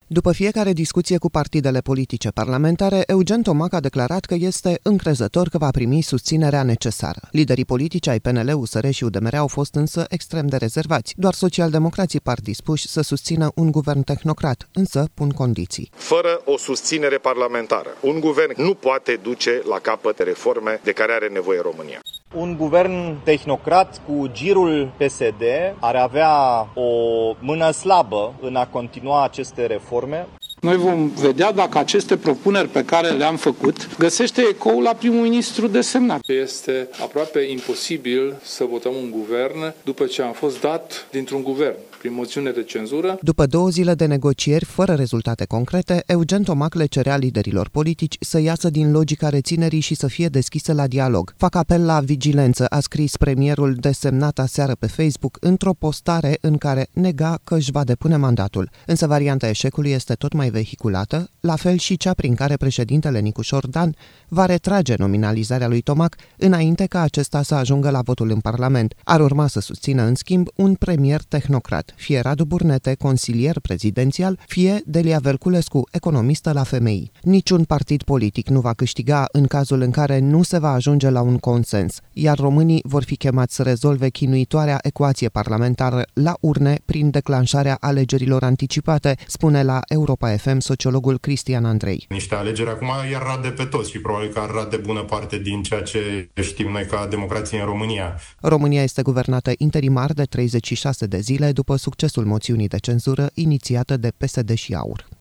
După fiecare discuție cu partidele politice parlamentare, Eugen Tomac a declarat că este încrezător că va primi susținerea necesară. Liderii politici ai PNL, USR și UDMR au fost însă extrem de rezervați. Doar socialdemocrații par dispuși să susțină un guvern tehnocrat, însă pun condiții. Fără o susținere parlamentară, un guvern nu poate duce la capăt reforme de care are nevoie România. Un guvern tehnocrat cu girul PSD ar avea o mână slabă în a continua aceste reforme. Noi vom vedea dacă aceste propuneri pe care le-am făcut găsește ecou la primul ministru desemnat. Este aproape imposibil să votăm un guvern după ce am fost dat dintr-un guvern prin moțiune de cenzură. După 2 zile de negocieri fără rezultate concrete, Eugen Tomac le cerea liderilor politici să iasă din logica reținerii și să fie deschise la dialog. Fac apel la vigilență, a scris premierul desemnat aseară pe Facebook într-o postare în care nega că își va depune mandatul. Însă varianta eșecului este tot mai vehiculată, la fel și cea prin care președintele Nicușor Dan va retrage nominalizarea lui Tomac înainte ca acesta să ajungă la votul în Parlament. Ar urma să susțină, în schimb, un premier tehnocrat, fie Radu Burnete, consilier prezidențial, fie Delia Verculescu, economistă la FMI. Niciun partid politic nu va câștiga în cazul în care nu se va ajunge la un consens, iar românii vor fi chemați să rezolve chinuitoarea ecuație parlamentară la urne prin declanșarea alegerilor anticipate, spune la Europa FM sociologul Cristian Andrei. Niște alegeri acum i-ar rade pe toți și probabil că ar rade bună parte din ceea ce știm noi ca democrație în România. România este guvernată interimar de 36 de zile după succesul moțiunii de cenzură inițiată de PSD și AUR.